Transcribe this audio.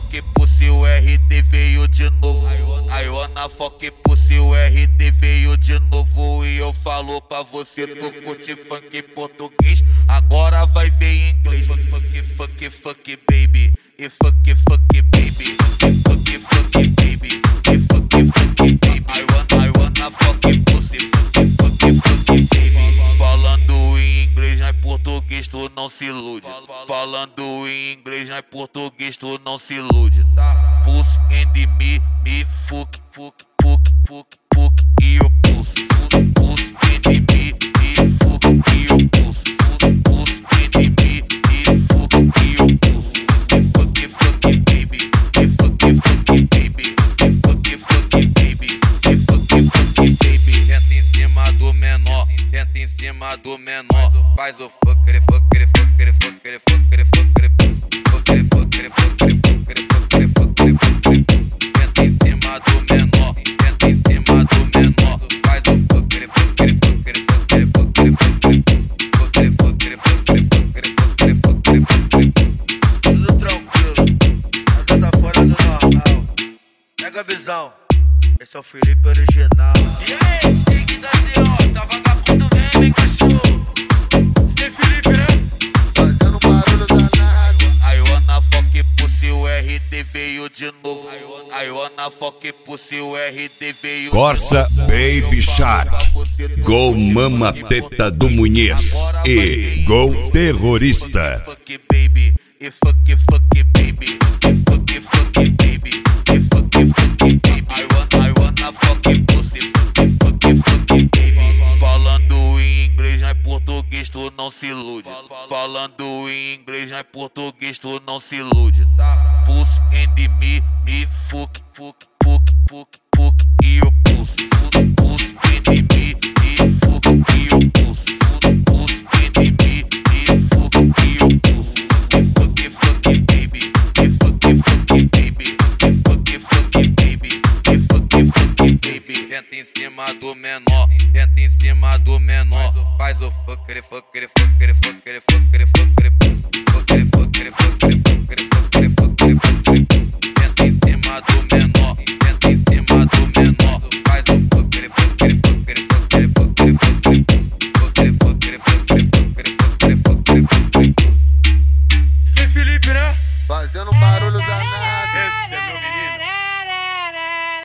fuck pussy, o RD veio de novo. I wanna fuck pussy, o RD veio de novo. E eu falo pra você, tu curte funk português, agora vai ver em inglês. Fuck baby, e fuck baby, e fuck baby, e fuck baby. I wanna fuck pussy, fuck baby. Falando em inglês, não é português, tu não se ilude. Falando em inglês, não é português, tu não se ilude. Pussy and me, fuck, e o pussy. Pussy and me, fuck, e o pussy. Pussy and me, fuck, e o pussy. Fuck baby, e fuck baby, e fuck baby, e fuck baby. Senta em cima do menor, senta em cima do menor. Faz o fucker, fucker, fucker, fucker, fucker, fucker, fucker, fucker, fucker, fucker, fucker, fucker, fucker. Senta em cima do menor, senta em cima do menor. Faz o fucker, fucker, fucker, fucker, fucker, fucker, fucker, fucker, fucker, fucker, fucker, fucker. Tudo tranquilo, nada tá fora do normal. Pega a visão, esse é o Felipe original. E aí, Tig da CO, tá vagabundo mesmo, cachorro? Tem Felipe, né? Fazendo barulho danado. I wanna fuck pussy, o RD veio de novo. I wanna fuck pussy, o RD veio. Corsa Baby Shark, Gol Mama Teta do Munhez e Gol Terrorista. Fuck baby, e fuck baby, e fuck baby, e fuck baby. I wanna fuck pussy, fuck baby. Falando em inglês, não é português, tu não se ilude. Falando em inglês, não é português, tu não se ilude. Pussy and me, fuck, e o pussy. Pussy and me, fuck, e o pussy. Pussy and me, fuck, e o pussy. Fuck baby, e fuck baby, e fuck baby, e fuck baby. Senta em cima do menor, senta em cima do menor. Faz o fucker, fucker, fucker, fucker, fucker, fucker, fucker, fucker, fucker, fucker, fucker, fucker.